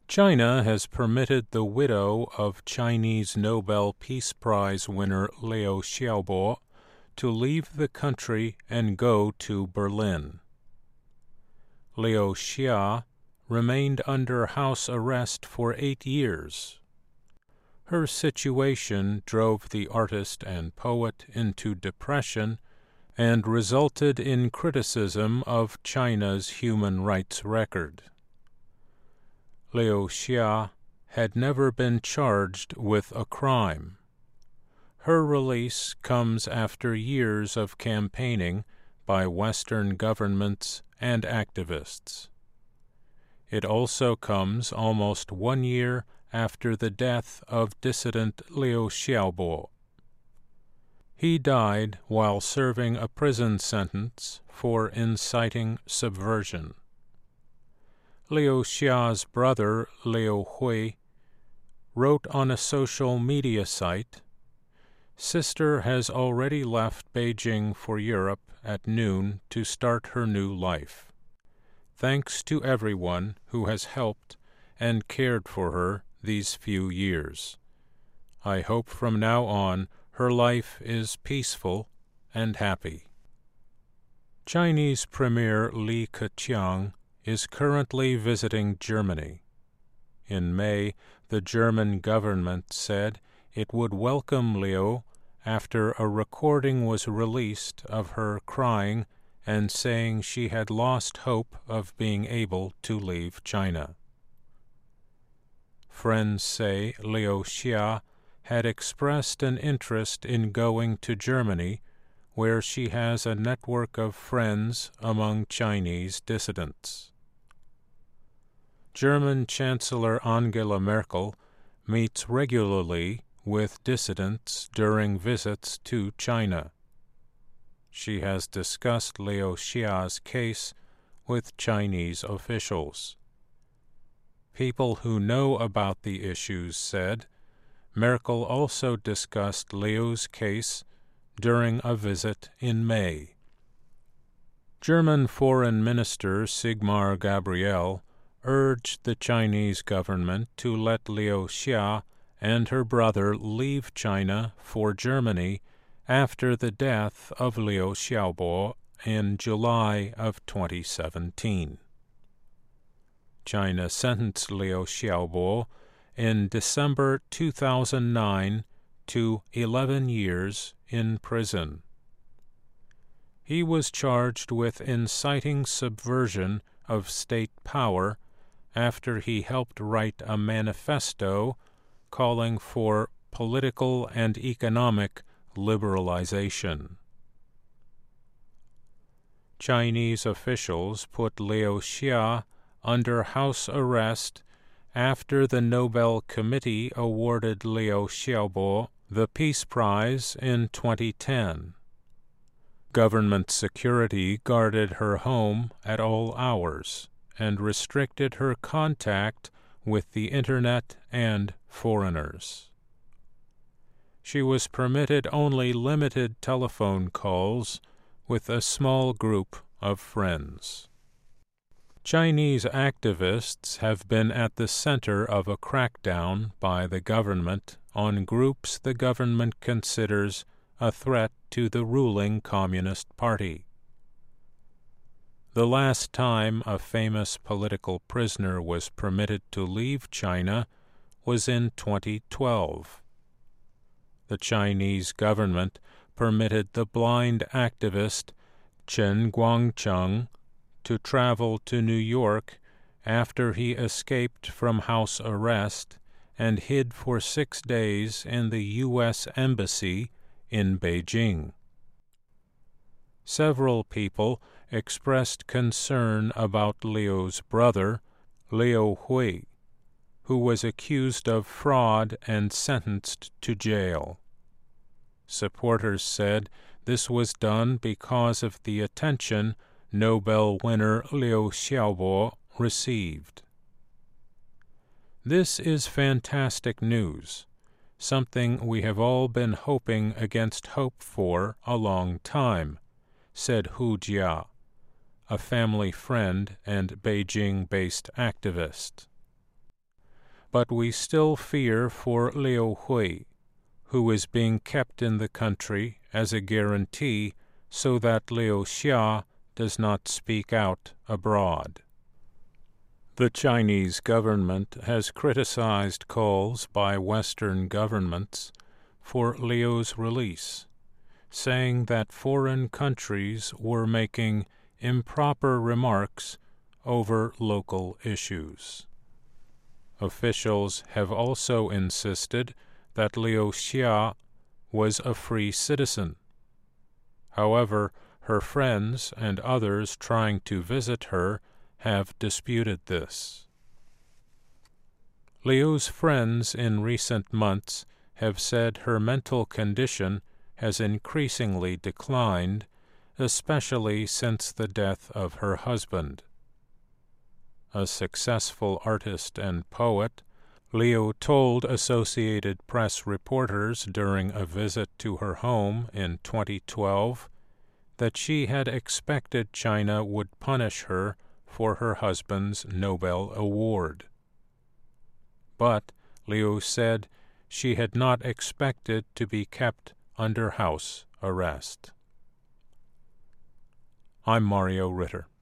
China has permitted the widow of Chinese Nobel Peace Prize winner Liu Xiaobo to leave the country and go to Berlin. Liu Xia remained under house arrest for 8 years. Her situation drove the artist and poet into depression and resulted in criticism of China's human rights record. Liu Xia had never been charged with a crime. Her release comes after years of campaigning by Western governments and activists. It also comes almost 1 year after the death of dissident Liu Xiaobo. He died while serving a prison sentence for inciting subversion. Liu Xia's brother, Liu Hui, wrote on a social media site, "Sister has already left Beijing for Europe at noon to start her new life. Thanks to everyone who has helped and cared for her these few years. I hope from now on her life is peaceful and happy." Chinese Premier Li Keqiang is currently visiting Germany. In May, the German government said it would welcome Liu after a recording was released of her crying and saying she had lost hope of being able to leave China. Friends say Liu Xia had expressed an interest in going to Germany, where she has a network of friends among Chinese dissidents. German Chancellor Angela Merkel meets regularly with dissidents during visits to China. She has discussed Liu Xia's case with Chinese officials. People who know about the issues said Merkel also discussed Liu's case during a visit in May. German Foreign Minister Sigmar Gabriel urged the Chinese government to let Liu Xia and her brother leave China for Germany after the death of Liu Xiaobo in July of 2017. China sentenced Liu Xiaobo in December 2009 to 11 years in prison. He was charged with inciting subversion of state power after he helped write a manifesto calling for political and economic liberalization. Chinese officials put Liu Xia under house arrest after the Nobel Committee awarded Liu Xiaobo the Peace Prize in 2010. Government security guarded her home at all hours and restricted her contact with the Internet and foreigners. She was permitted only limited telephone calls with a small group of friends. Chinese activists have been at the center of a crackdown by the government on groups the government considers a threat to the ruling Communist Party. The last time a famous political prisoner was permitted to leave China was in 2012. The Chinese government permitted the blind activist Chen Guangcheng to travel to New York after he escaped from house arrest and hid for 6 days in the U.S. Embassy in Beijing. Several people expressed concern about Liu's brother, Liu Hui, who was accused of fraud and sentenced to jail. Supporters said this was done because of the attention Nobel winner Liu Xiaobo received. This is fantastic news, something we have all been hoping against hope for a long time, said Hu Jia, a family friend and Beijing-based activist. but we still fear for Liu Hui, who is being kept in the country as a guarantee so that Liu Xia does not speak out abroad. The Chinese government has criticized calls by Western governments for Liu's release, saying that foreign countries were making improper remarks over local issues. Officials have also insisted that Liu Xia was a free citizen. However, her friends and others trying to visit her have disputed this. Liu's friends in recent months have said her mental condition has increasingly declined, especially since the death of her husband. A successful artist and poet, Liu told Associated Press reporters during a visit to her home in 2012 that she had expected China would punish her for her husband's Nobel Award. But, Liu said, she had not expected to be kept under house arrest. I'm Mario Ritter.